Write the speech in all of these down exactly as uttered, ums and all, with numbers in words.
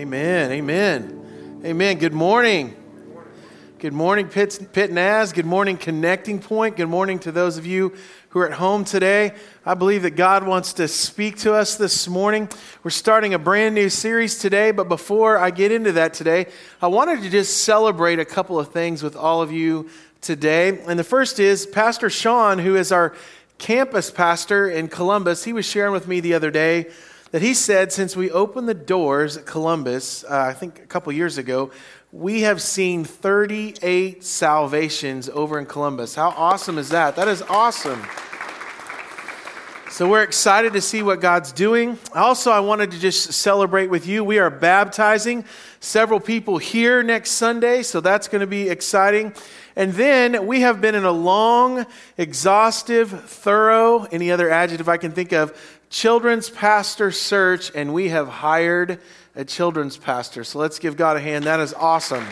Amen. Amen. Amen. Good morning. Good morning, Pitt, Pitt Naz. Good morning, Connecting Point. Good morning to those of you who are at home today. I believe that God wants to speak to us this morning. We're starting a brand new series today, but before I get into that today, I wanted to just celebrate a couple of things with all of you today. And the first is Pastor Sean, who is our campus pastor in Columbus. He was sharing with me the other day that he said since we opened the doors at Columbus, uh, I think a couple years ago, we have seen thirty-eight salvations over in Columbus. How awesome is that? That is awesome. So we're excited to see what God's doing. Also, I wanted to just celebrate with you. We are baptizing several people here next Sunday, so that's going to be exciting. And then we have been in a long, exhaustive, thorough, any other adjective I can think of, children's pastor search, and we have hired a children's pastor. So let's give God a hand. That is awesome.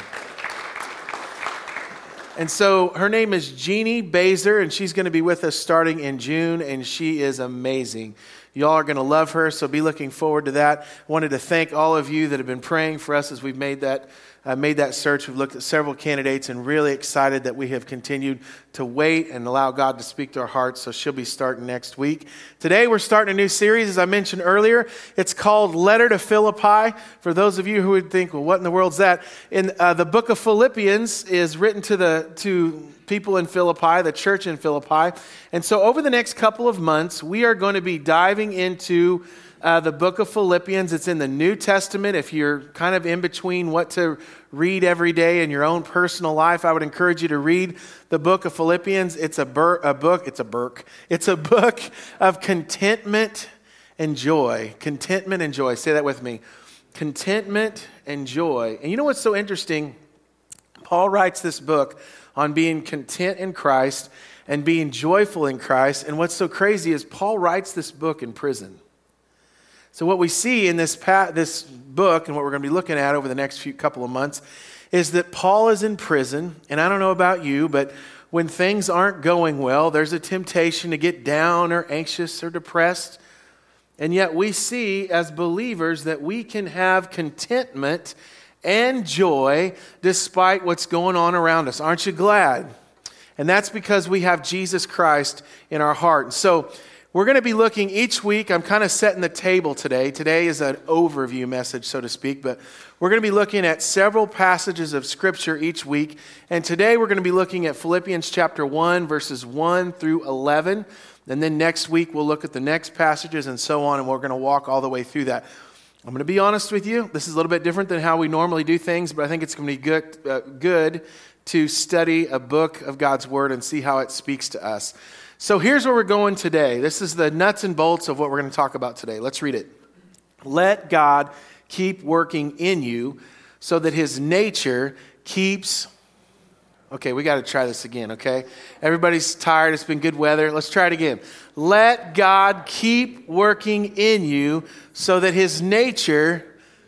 And so her name is Jeannie Bazer, and she's going to be with us starting in June, and she is amazing. Y'all are going to love her, so be looking forward to that. I wanted to thank all of you that have been praying for us as we've made that uh, made that search. We've looked at several candidates and really excited that we have continued to wait and allow God to speak to our hearts. So she'll be starting next week. Today we're starting a new series, as I mentioned earlier. It's called Letter to Philippi. For those of you who would think, well, what in the world's that? In uh, the book of Philippians is written to the to people in Philippi, the church in Philippi. And so over the next couple of months, we are going to be diving into uh, the book of Philippians. It's in the New Testament. If you're kind of in between what to read every day in your own personal life, I would encourage you to read the book of Philippians. It's a, bur- a book, it's a burk. It's a book of contentment and joy. Contentment and joy. Say that with me. Contentment and joy. And you know what's so interesting? Paul writes this book on being content in Christ and being joyful in Christ. And what's so crazy is Paul writes this book in prison. So what we see in this pa- this book and what we're going to be looking at over the next few couple of months is that Paul is in prison. And I don't know about you, but when things aren't going well, there's a temptation to get down or anxious or depressed. And yet we see as believers that we can have contentment and joy despite what's going on around us. Aren't you glad? And that's because we have Jesus Christ in our heart. So we're going to be looking each week. I'm kind of setting the table today. Today is an overview message, so to speak, but we're going to be looking at several passages of Scripture each week. And today we're going to be looking at Philippians chapter one, verses one through eleven. And then next week we'll look at the next passages and so on, and we're going to walk all the way through that. I'm going to be honest with you. This is a little bit different than how we normally do things, but I think it's going to be good, uh, good to study a book of God's Word and see how it speaks to us. So here's where we're going today. This is the nuts and bolts of what we're going to talk about today. Let's read it. Let God keep working in you so that His nature keeps... Okay, we got to try this again, okay? Everybody's tired. It's been good weather. Let's try it again. Let God keep working in you so that His nature,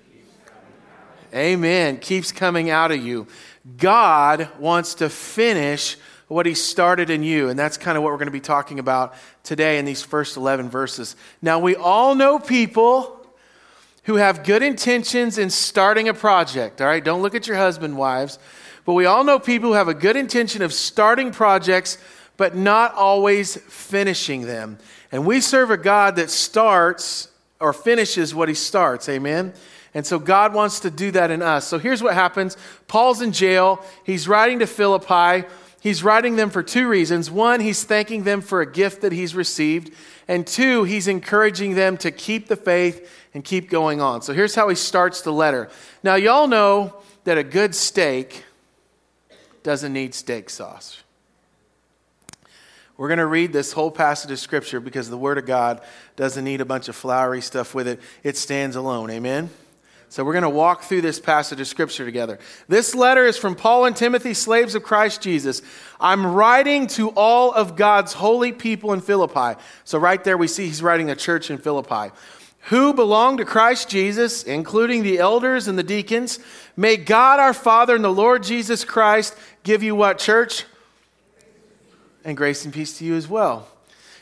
amen, keeps coming out of you. God wants to finish what He started in you, and that's kind of what we're going to be talking about today in these first eleven verses. Now, we all know people who have good intentions in starting a project, all right? Don't look at your husband, wives. But we all know people who have a good intention of starting projects, but not always finishing them. And we serve a God that starts or finishes what He starts, amen? And so God wants to do that in us. So here's what happens. Paul's in jail. He's writing to Philippi. He's writing them for two reasons. One, he's thanking them for a gift that he's received. And two, he's encouraging them to keep the faith and keep going on. So here's how he starts the letter. Now, y'all know that a good steak doesn't need steak sauce. We're going to read this whole passage of Scripture because the Word of God doesn't need a bunch of flowery stuff with it. It stands alone. Amen? So we're going to walk through this passage of Scripture together. This letter is from Paul and Timothy, slaves of Christ Jesus. I'm writing to all of God's holy people in Philippi. So right there we see he's writing a church in Philippi. Who belong to Christ Jesus, including the elders and the deacons. May God our Father and the Lord Jesus Christ give you what, church? And grace and peace to you as well.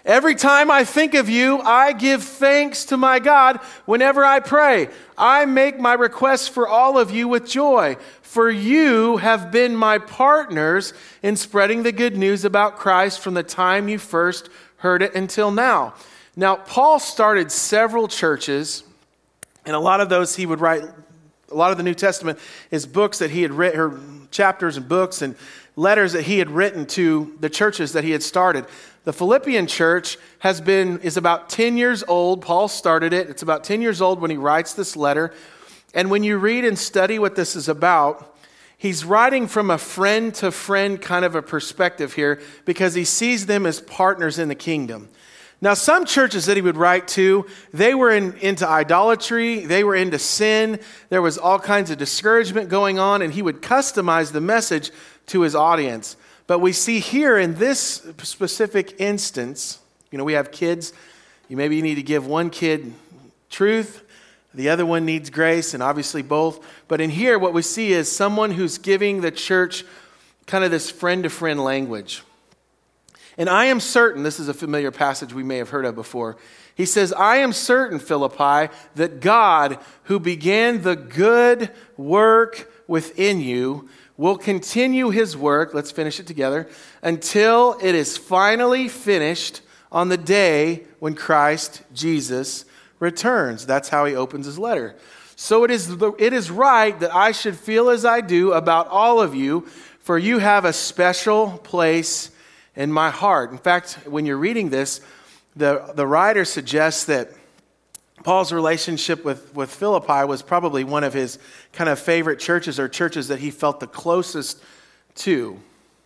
Every time I think of you, I give thanks to my God whenever I pray. I make my requests for all of you with joy, for you have been my partners in spreading the good news about Christ from the time you first heard it until now. Now, Paul started several churches, and a lot of those he would write, a lot of the New Testament is books that he had written, or chapters and books and letters that he had written to the churches that he had started. The Philippian church has been, is about ten years old. Paul started it. It's about ten years old when he writes this letter. And when you read and study what this is about, he's writing from a friend to friend kind of a perspective here because he sees them as partners in the kingdom. Now, some churches that he would write to, they were in, into idolatry, they were into sin, there was all kinds of discouragement going on, and he would customize the message to his audience. But we see here in this specific instance, you know, we have kids. You maybe you need to give one kid truth, the other one needs grace, and obviously both. But in here, what we see is someone who's giving the church kind of this friend-to-friend language. And I am certain, this is a familiar passage we may have heard of before. He says, I am certain, Philippi, that God, who began the good work within you, will continue his work, let's finish it together, until it is finally finished on the day when Christ Jesus returns. That's how he opens his letter. So it is, it is right that I should feel as I do about all of you, for you have a special place in my heart. In fact, when you're reading this, the, the writer suggests that Paul's relationship with, with Philippi was probably one of his kind of favorite churches or churches that he felt the closest to.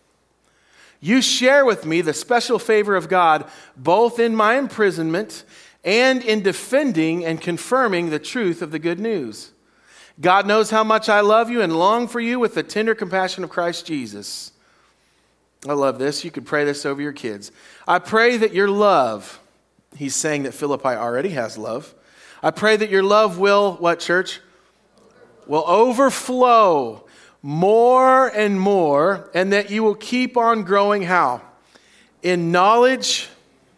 You share with me the special favor of God, both in my imprisonment and in defending and confirming the truth of the good news. God knows how much I love you and long for you with the tender compassion of Christ Jesus. I love this. You could pray this over your kids. I pray that your love, he's saying that Philippi already has love. I pray that your love will, what church? Will overflow more and more, and that you will keep on growing how? In knowledge,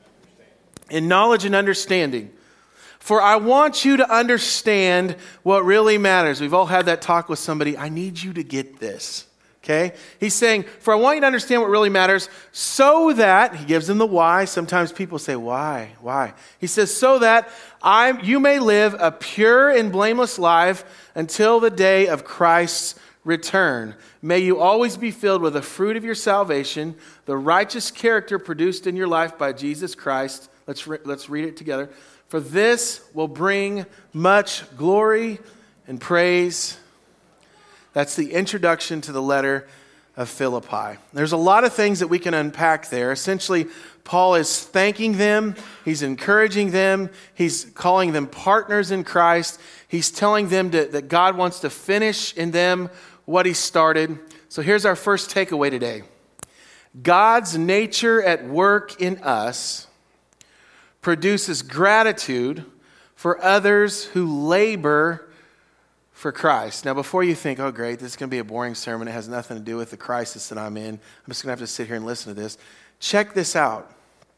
in knowledge and understanding. For I want you to understand what really matters. We've all had that talk with somebody. I need you to get this. Okay? He's saying, for I want you to understand what really matters, so that, he gives them the why. Sometimes people say, why? Why? He says, so that I, you may live a pure and blameless life until the day of Christ's return. May you always be filled with the fruit of your salvation, the righteous character produced in your life by Jesus Christ. Let's, re- let's read it together. For this will bring much glory and praise. That's the introduction to the letter of Philippi. There's a lot of things that we can unpack there. Essentially, Paul is thanking them. He's encouraging them. He's calling them partners in Christ. He's telling them to, that God wants to finish in them what he started. So here's our first takeaway today. God's nature at work in us produces gratitude for others who labor for Christ. Now, before you think, oh, great, this is going to be a boring sermon. It has nothing to do with the crisis that I'm in. I'm just going to have to sit here and listen to this. Check this out.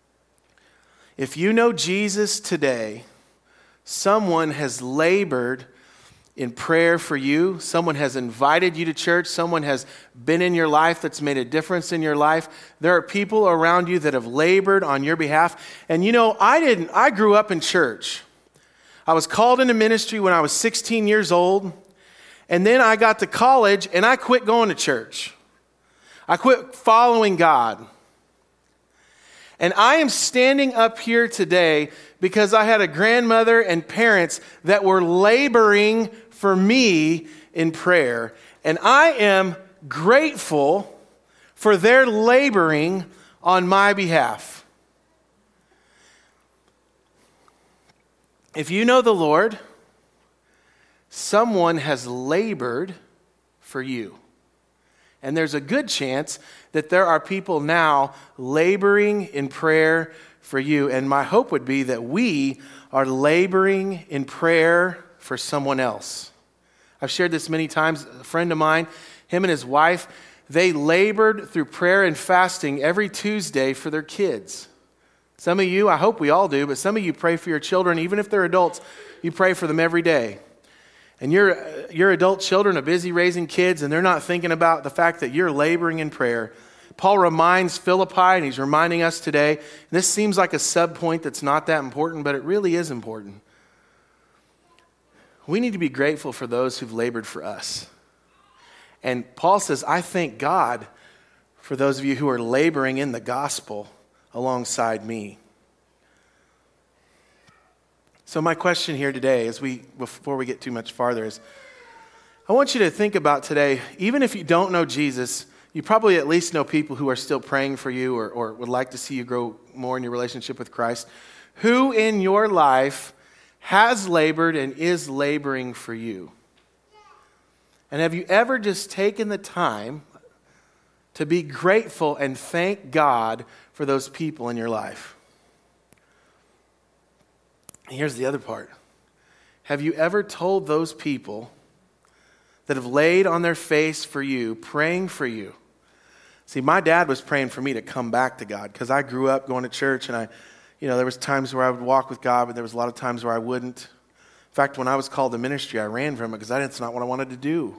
If you know Jesus today, someone has labored in prayer for you. Someone has invited you to church. Someone has been in your life that's made a difference in your life. There are people around you that have labored on your behalf. And you know, I didn't, I grew up in church. I was called into ministry when I was sixteen years old, and then I got to college and I quit going to church. I quit following God. And I am standing up here today because I had a grandmother and parents that were laboring for me in prayer. And I am grateful for their laboring on my behalf. If you know the Lord, someone has labored for you. And there's a good chance that there are people now laboring in prayer for you. And my hope would be that we are laboring in prayer for someone else. I've shared this many times. A friend of mine, him and his wife, they labored through prayer and fasting every Tuesday for their kids. Some of you, I hope we all do, but some of you pray for your children, even if they're adults, you pray for them every day. And your, your adult children are busy raising kids, and they're not thinking about the fact that you're laboring in prayer. Paul reminds Philippi, and he's reminding us today, and this seems like a sub-point that's not that important, but it really is important. We need to be grateful for those who've labored for us. And Paul says, I thank God for those of you who are laboring in the gospel alongside me. So my question here today, as we before we get too much farther, is I want you to think about today, even if you don't know Jesus, you probably at least know people who are still praying for you or, or would like to see you grow more in your relationship with Christ. Who in your life has labored and is laboring for you? And have you ever just taken the time to be grateful and thank God for those people in your life? And here's the other part. Have you ever told those people that have laid on their face for you, praying for you? See, my dad was praying for me to come back to God because I grew up going to church, and I, you know, there was times where I would walk with God, but there was a lot of times where I wouldn't. In fact, when I was called to ministry, I ran from it because that's not what I wanted to do.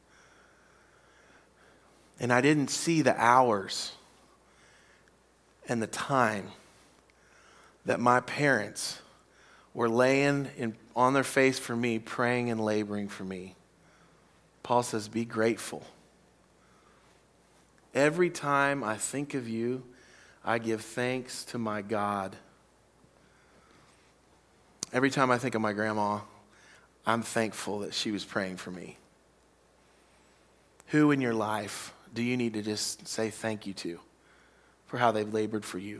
And I didn't see the hours and the time that my parents were laying in, on their face for me, praying and laboring for me. Paul says, be grateful. Every time I think of you, I give thanks to my God. Every time I think of my grandma, I'm thankful that she was praying for me. Who in your life do you need to just say thank you to for how they've labored for you?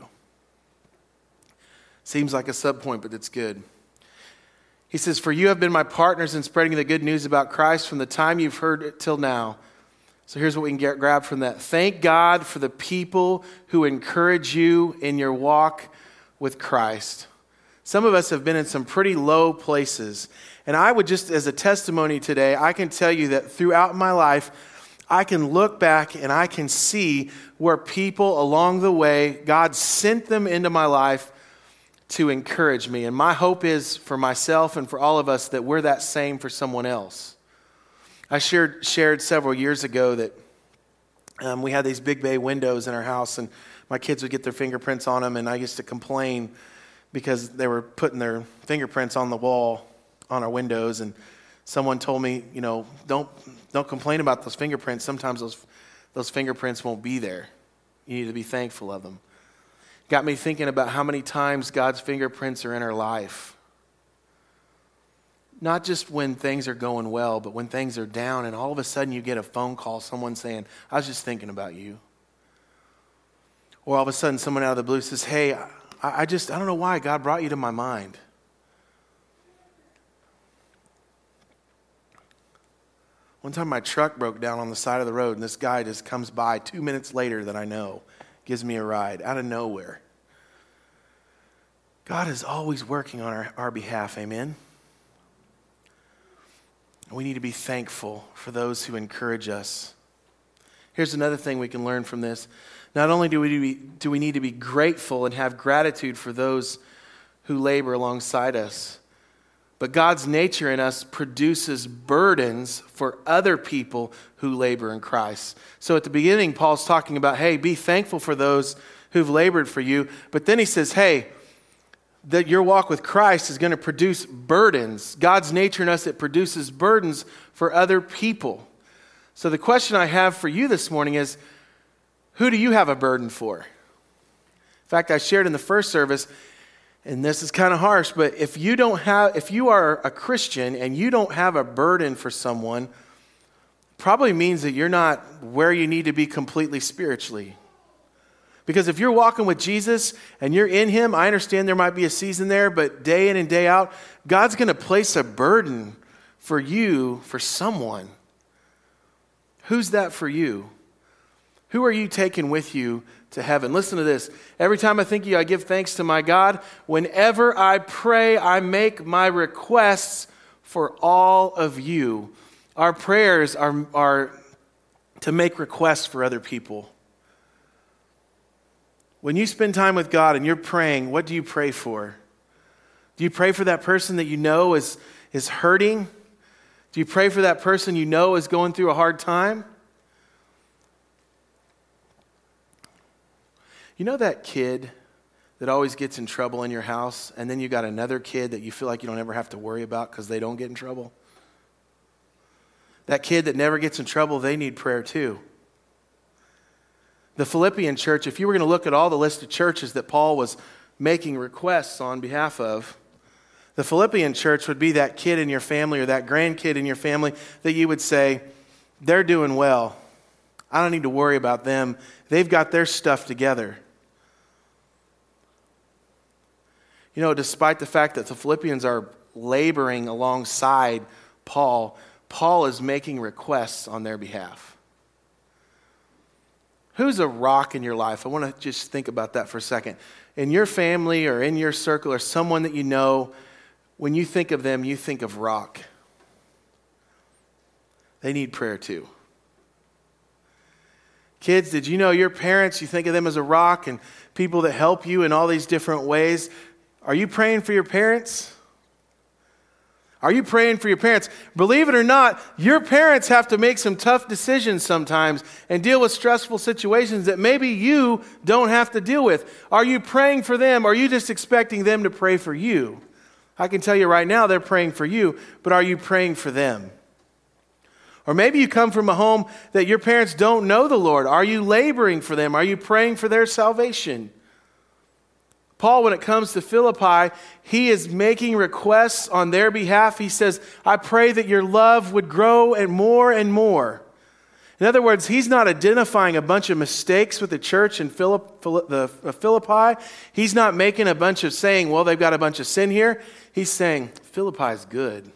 Seems like a subpoint, but it's good. He says, for you have been my partners in spreading the good news about Christ from the time you've heard it till now. So here's what we can get, grab from that. Thank God for the people who encourage you in your walk with Christ. Some of us have been in some pretty low places. And I would just, as a testimony today, I can tell you that throughout my life, I can look back and I can see where people along the way, God sent them into my life to encourage me. And my hope is for myself and for all of us that we're that same for someone else. I shared shared several years ago that um, we had these big bay windows in our house, and my kids would get their fingerprints on them, and I used to complain because they were putting their fingerprints on the wall on our windows. And someone told me, you know, don't don't complain about those fingerprints. Sometimes those those fingerprints won't be there. You need to be thankful of them. Got me thinking about how many times God's fingerprints are in our life. Not just when things are going well, but when things are down, and all of a sudden you get a phone call, someone saying, I was just thinking about you. Or all of a sudden someone out of the blue says, hey, I, I just, I don't know why God brought you to my mind. One time my truck broke down on the side of the road, and this guy just comes by two minutes later that I know, gives me a ride out of nowhere. God is always working on our, our behalf, amen? We need to be thankful for those who encourage us. Here's another thing we can learn from this. Not only do we, do we need to be grateful and have gratitude for those who labor alongside us, but God's nature in us produces burdens for other people who labor in Christ. So at the beginning, Paul's talking about, hey, be thankful for those who've labored for you. But then he says, hey, that your walk with Christ is going to produce burdens. God's nature in us, it produces burdens for other people. So the question I have for you this morning is, who do you have a burden for? In fact, I shared in the first service, and this is kind of harsh, but if you don't have, if you are a Christian and you don't have a burden for someone, probably means that you're not where you need to be completely spiritually. Because if you're walking with Jesus and you're in him, I understand there might be a season there, but day in and day out, God's going to place a burden for you, for someone. Who's that for you? Who are you taking with you to heaven? Listen to this. Every time I think of you, I give thanks to my God. Whenever I pray, I make my requests for all of you. Our prayers are, are to make requests for other people. When you spend time with God and you're praying, what do you pray for? Do you pray for that person that you know is, is hurting? Do you pray for that person you know is going through a hard time? You know that kid that always gets in trouble in your house, and then you got another kid that you feel like you don't ever have to worry about because they don't get in trouble? That kid that never gets in trouble, they need prayer too. The Philippian church, if you were going to look at all the list of churches that Paul was making requests on behalf of, the Philippian church would be that kid in your family or that grandkid in your family that you would say, they're doing well. I don't need to worry about them. They've got their stuff together. You know, despite the fact that the Philippians are laboring alongside Paul, Paul is making requests on their behalf. Who's a rock in your life? I want to just think about that for a second. In your family or in your circle or someone that you know, when you think of them, you think of rock. They need prayer too. Kids, did you know your parents, you think of them as a rock and people that help you in all these different ways? Are you praying for your parents? Are you praying for your parents? Believe it or not, your parents have to make some tough decisions sometimes and deal with stressful situations that maybe you don't have to deal with. Are you praying for them? Or are you just expecting them to pray for you? I can tell you right now they're praying for you, but are you praying for them? Or maybe you come from a home that your parents don't know the Lord. Are you laboring for them? Are you praying for their salvation? Paul, when it comes to Philippi, he is making requests on their behalf. He says, I pray that your love would grow and more and more. In other words, he's not identifying a bunch of mistakes with the church in Philipp, the Philippi. He's not making a bunch of saying, well, they've got a bunch of sin here. He's saying, Philippi is good.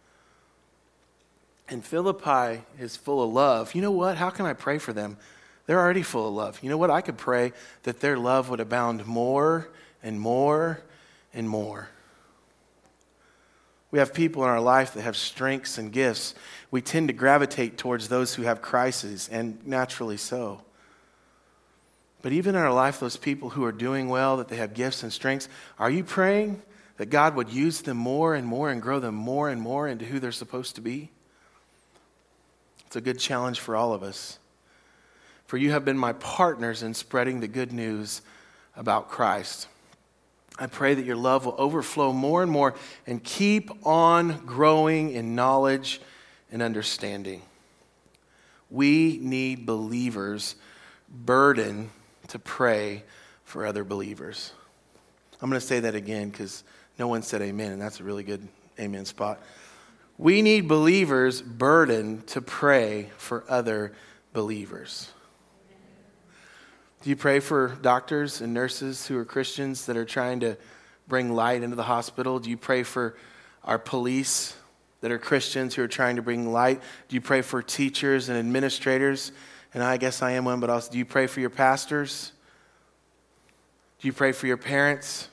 And Philippi is full of love. You know what? How can I pray for them? They're already full of love. You know what? I could pray that their love would abound more and more and more. We have people in our life that have strengths and gifts. We tend to gravitate towards those who have crises, and naturally so. But even in our life, those people who are doing well, that they have gifts and strengths, are you praying that God would use them more and more and grow them more and more into who they're supposed to be? It's a good challenge for all of us. For you have been my partners in spreading the good news about Christ. I pray that your love will overflow more and more and keep on growing in knowledge and understanding. We need believers burdened to pray for other believers. I'm going to say that again because no one said amen, and that's a really good amen spot. We need believers burdened to pray for other believers. Do you pray for doctors and nurses who are Christians that are trying to bring light into the hospital? Do you pray for our police that are Christians who are trying to bring light? Do you pray for teachers and administrators? And I guess I am one, but also, do you pray for your pastors? Do you pray for your parents?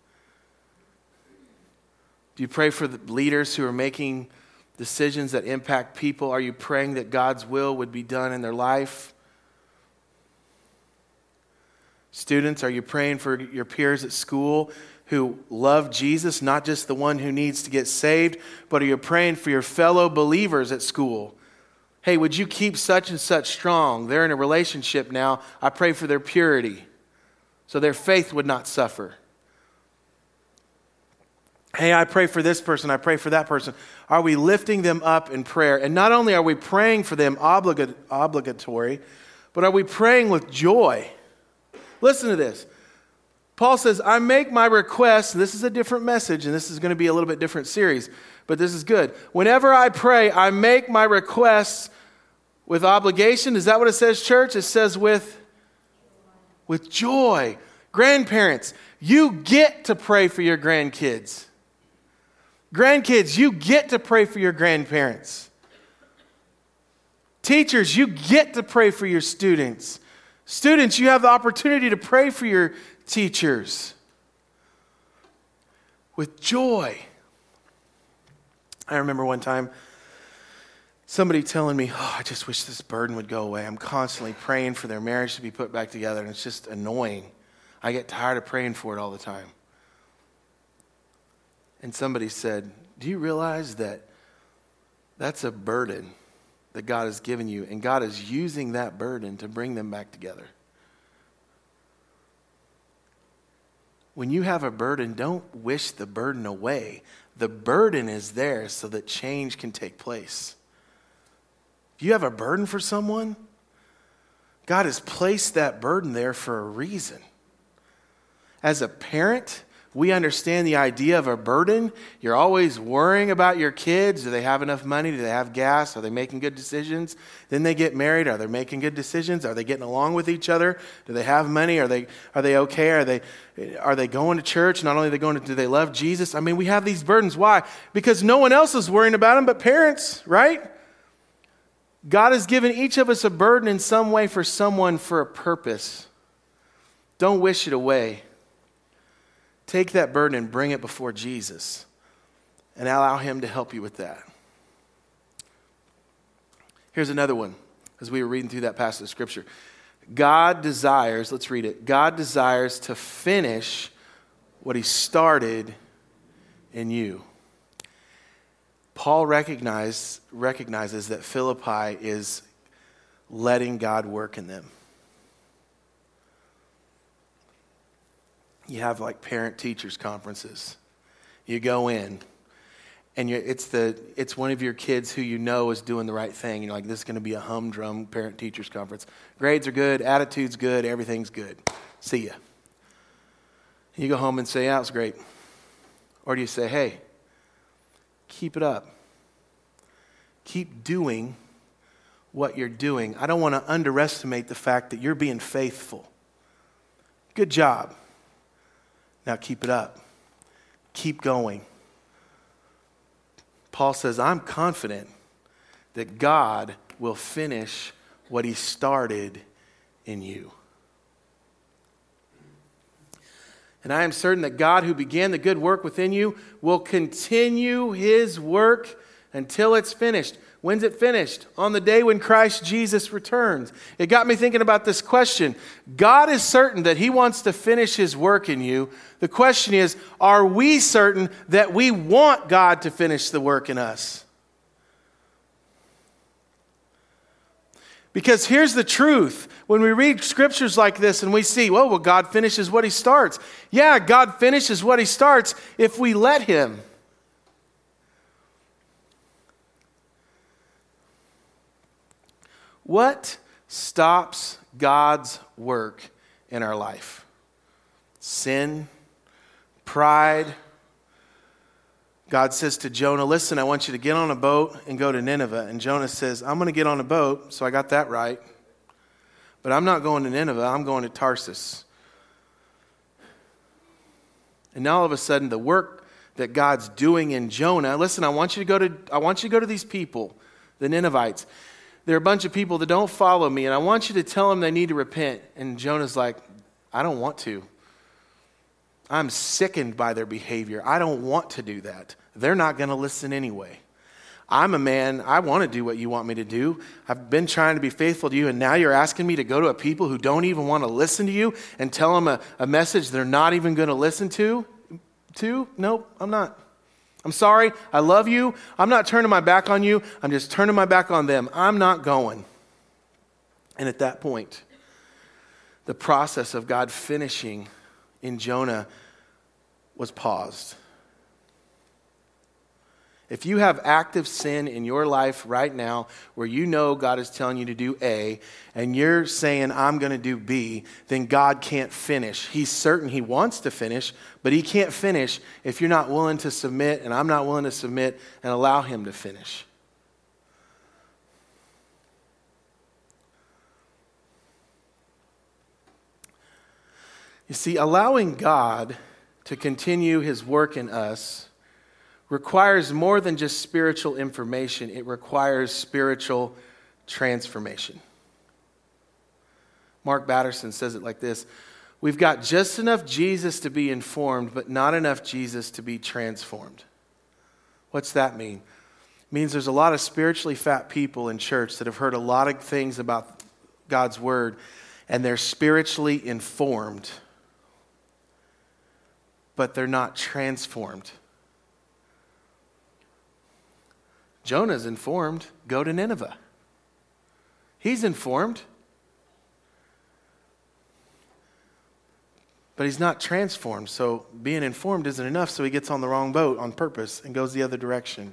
Do you pray for the leaders who are making decisions that impact people? Are you praying that God's will would be done in their life? Students, are you praying for your peers at school who love Jesus, not just the one who needs to get saved, but are you praying for your fellow believers at school? Hey, would you keep such and such strong? They're in a relationship now. I pray for their purity so their faith would not suffer. Hey, I pray for this person. I pray for that person. Are we lifting them up in prayer? And not only are we praying for them obliga- obligatory, but are we praying with joy? Listen to this. Paul says, I make my requests. This is a different message, and this is going to be a little bit different series, but this is good. Whenever I pray, I make my requests with obligation. Is that what it says, church? It says with, with joy. Grandparents, you get to pray for your grandkids. Grandkids, you get to pray for your grandparents. Teachers, you get to pray for your students. Students, you have the opportunity to pray for your teachers with joy. I remember one time somebody telling me, oh, I just wish this burden would go away. I'm constantly praying for their marriage to be put back together, and it's just annoying. I get tired of praying for it all the time. And somebody said, do you realize that that's a burden that God has given you, and God is using that burden to bring them back together? When you have a burden, don't wish the burden away. The burden is there so that change can take place. If you have a burden for someone, God has placed that burden there for a reason. As a parent, we understand the idea of a burden. You're always worrying about your kids. Do they have enough money? Do they have gas? Are they making good decisions? Then they get married. Are they making good decisions? Are they getting along with each other? Do they have money? Are they are they okay? Are they are they going to church? Not only are they going to, do they love Jesus? I mean, we have these burdens. Why? Because no one else is worrying about them but parents, right? God has given each of us a burden in some way for someone for a purpose. Don't wish it away. Take that burden and bring it before Jesus and allow him to help you with that. Here's another one as we were reading through that passage of Scripture. God desires, let's read it. God desires to finish what he started in you. Paul recognize, recognizes that Philippi is letting God work in them. You have like parent-teachers conferences. You go in, and you're, it's the it's one of your kids who you know is doing the right thing. You're like, this is going to be a humdrum parent-teachers conference. Grades are good, attitude's good, everything's good. See ya. And you go home and say, yeah, it was great. Or do you say, hey, keep it up. Keep doing what you're doing. I don't want to underestimate the fact that you're being faithful. Good job. Now keep it up. Keep going. Paul says, I'm confident that God will finish what he started in you. And I am certain that God, who began the good work within you, will continue his work until it's finished. When's it finished? On the day when Christ Jesus returns. It got me thinking about this question. God is certain that he wants to finish his work in you. The question is, are we certain that we want God to finish the work in us? Because here's the truth. When we read scriptures like this and we see, well, well, God finishes what he starts. Yeah, God finishes what he starts if we let him. What stops God's work in our life? Sin, pride. God says to Jonah, listen, I want you to get on a boat and go to Nineveh. And Jonah says, I'm going to get on a boat, so I got that right. But I'm not going to Nineveh, I'm going to Tarsus. And now all of a sudden, the work that God's doing in Jonah, listen, I want you to go to I want you to go to these people, the Ninevites. They're a bunch of people that don't follow me, and I want you to tell them they need to repent. And Jonah's like, I don't want to. I'm sickened by their behavior. I don't want to do that. They're not going to listen anyway. I'm a man. I want to do what you want me to do. I've been trying to be faithful to you, and now you're asking me to go to a people who don't even want to listen to you and tell them a, a message they're not even going to listen to? To? Nope, I'm not. I'm sorry, I love you. I'm not turning my back on you. I'm just turning my back on them. I'm not going. And at that point, the process of God finishing in Jonah was paused. If you have active sin in your life right now where you know God is telling you to do A and you're saying, I'm going to do B, then God can't finish. He's certain he wants to finish, but he can't finish if you're not willing to submit, and I'm not willing to submit and allow him to finish. You see, allowing God to continue his work in us requires more than just spiritual information. It requires spiritual transformation. Mark Batterson says it like this: we've got just enough Jesus to be informed, but not enough Jesus to be transformed. What's that mean? It means there's a lot of spiritually fat people in church that have heard a lot of things about God's word, and they're spiritually informed, but they're not transformed. Jonah's informed, go to Nineveh. He's informed, but he's not transformed. So being informed isn't enough, so he gets on the wrong boat on purpose and goes the other direction.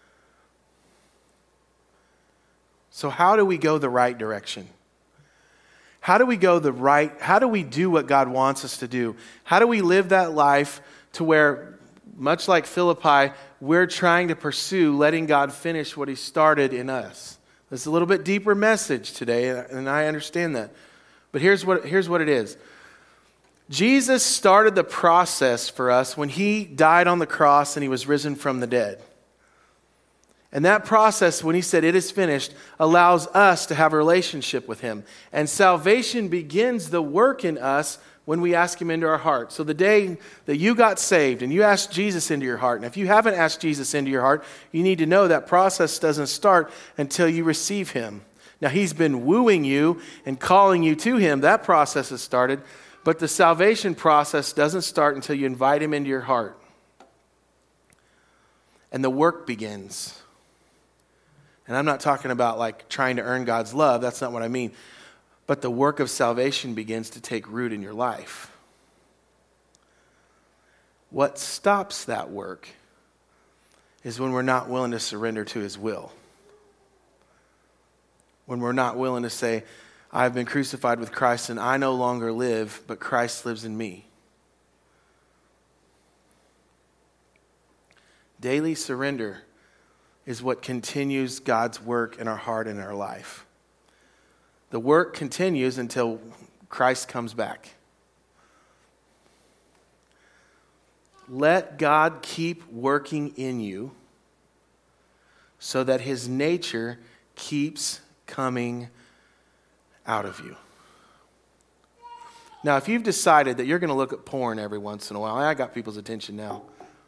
So how do we go the right direction? How do we go the right, how do we do what God wants us to do? How do we live that life to where, much like Philippi, we're trying to pursue letting God finish what he started in us? It's a little bit deeper message today, and I understand that. But here's what, here's what it is. Jesus started the process for us when he died on the cross and he was risen from the dead. And that process, when he said it is finished, allows us to have a relationship with him. And salvation begins the work in us when we ask him into our heart. So the day that you got saved and you asked Jesus into your heart, and if you haven't asked Jesus into your heart, you need to know that process doesn't start until you receive him. Now, he's been wooing you and calling you to him. That process has started. But the salvation process doesn't start until you invite him into your heart. And the work begins. And I'm not talking about like trying to earn God's love. That's not what I mean. But the work of salvation begins to take root in your life. What stops that work is when we're not willing to surrender to his will. When we're not willing to say, I've been crucified with Christ and I no longer live, but Christ lives in me. Daily surrender is what continues God's work in our heart and our life. The work continues until Christ comes back. Let God keep working in you so that his nature keeps coming out of you. Now, if you've decided that you're going to look at porn every once in a while, I got people's attention now.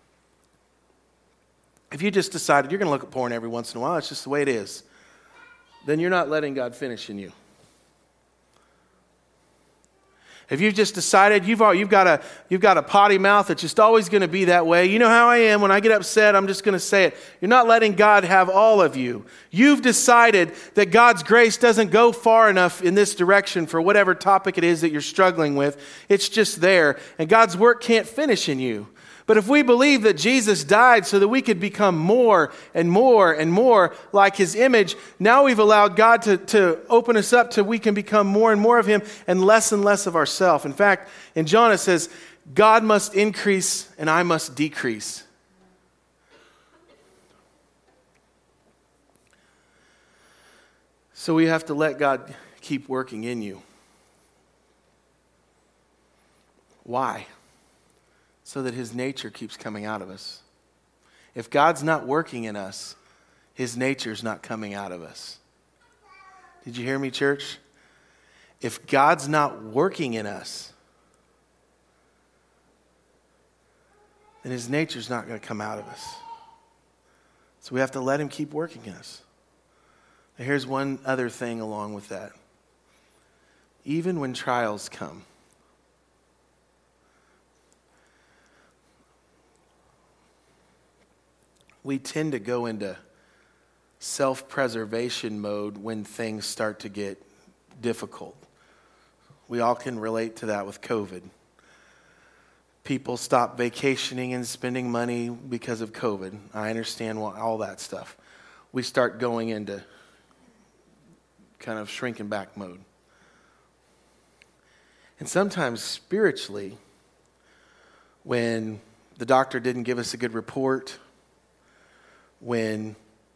If you just decided you're going to look at porn every once in a while, it's just the way it is, then you're not letting God finish in you. If you've just decided you've, you've, got a, you've got a potty mouth that's just always going to be that way, you know how I am. When I get upset, I'm just going to say it. You're not letting God have all of you. You've decided that God's grace doesn't go far enough in this direction for whatever topic it is that you're struggling with. It's just there. And God's work can't finish in you. But if we believe that Jesus died so that we could become more and more and more like his image, now we've allowed God to, to open us up to we can become more and more of him and less and less of ourselves. In fact, in John it says, God must increase and I must decrease. So we have to let God keep working in you. Why? So that his nature keeps coming out of us. If God's not working in us, his nature's not coming out of us. Did you hear me, church? If God's not working in us, then his nature's not going to come out of us. So we have to let him keep working in us. Now here's one other thing along with that. Even when trials come, we tend to go into self-preservation mode when things start to get difficult. We all can relate to that with COVID. People stop vacationing and spending money because of COVID. I understand all that stuff. We start going into kind of shrinking back mode. And sometimes spiritually, when the doctor didn't give us a good report, when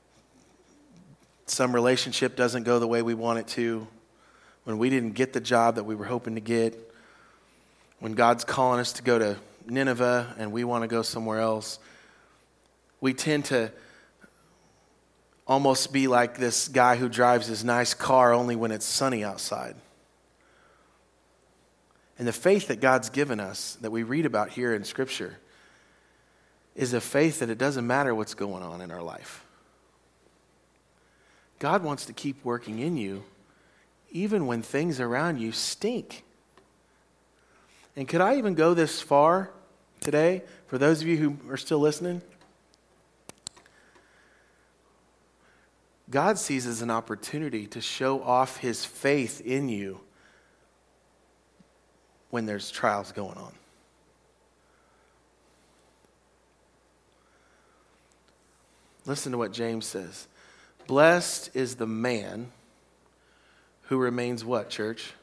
some relationship doesn't go the way we want it to, when we didn't get the job that we were hoping to get, when God's calling us to go to Nineveh and we want to go somewhere else, we tend to almost be like this guy who drives his nice car only when it's sunny outside. And the faith that God's given us, that we read about here in Scripture, is a faith that it doesn't matter what's going on in our life. God wants to keep working in you even when things around you stink. And could I even go this far today, for those of you who are still listening, God sees as an opportunity to show off his faith in you when there's trials going on. Listen to what James says. Blessed is the man who remains what, church?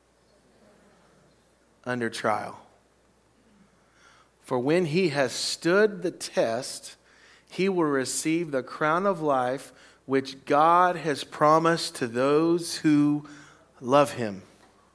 Under trial. For when he has stood the test, he will receive the crown of life which God has promised to those who love him.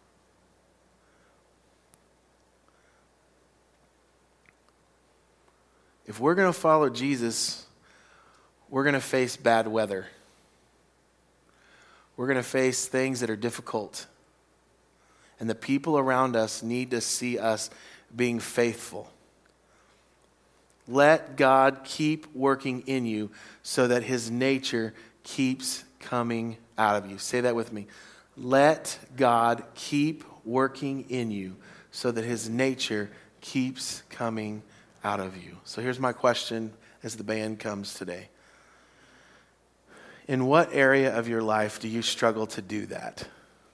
If we're going to follow Jesus, we're going to face bad weather. We're going to face things that are difficult. And the people around us need to see us being faithful. Let God keep working in you so that his nature keeps coming out of you. Say that with me. Let God keep working in you so that his nature keeps coming out of you. So here's my question as the band comes today. In what area of your life do you struggle to do that?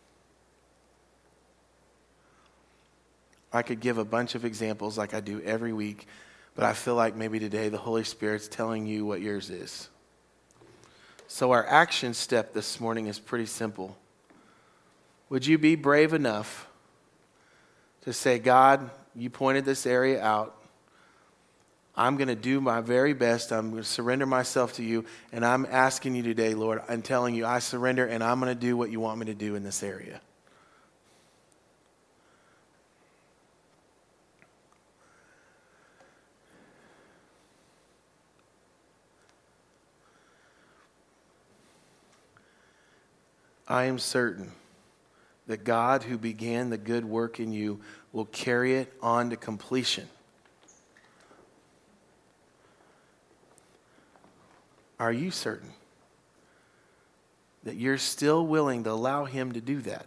I could give a bunch of examples like I do every week, but I feel like maybe today the Holy Spirit's telling you what yours is. So our action step this morning is pretty simple. Would you be brave enough to say, God, you pointed this area out. I'm going to do my very best. I'm going to surrender myself to you. And I'm asking you today, Lord, I'm telling you, I surrender and I'm going to do what you want me to do in this area. I am certain that God who began the good work in you will carry it on to completion. Are you certain that you're still willing to allow him to do that?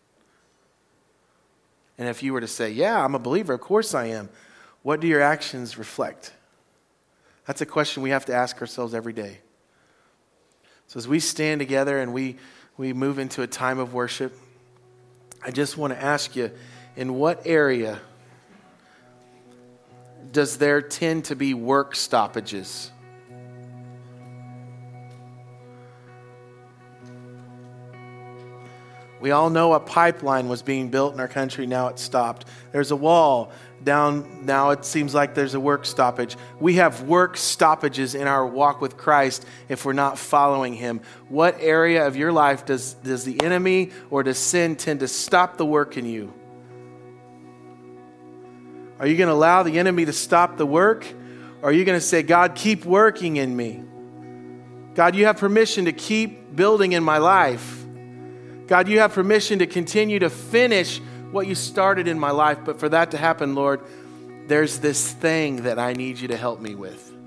And if you were to say, yeah, I'm a believer, of course I am, what do your actions reflect? That's a question we have to ask ourselves every day. So as we stand together and we, we move into a time of worship, I just want to ask you, in what area does there tend to be work stoppages? We all know a pipeline was being built in our country. Now it's stopped. There's a wall down. Now it seems like there's a work stoppage. We have work stoppages in our walk with Christ if we're not following him. What area of your life does, does the enemy or does sin tend to stop the work in you? Are you going to allow the enemy to stop the work? Or are you going to say, God, keep working in me? God, you have permission to keep building in my life. God, you have permission to continue to finish what you started in my life. But for that to happen, Lord, there's this thing that I need you to help me with.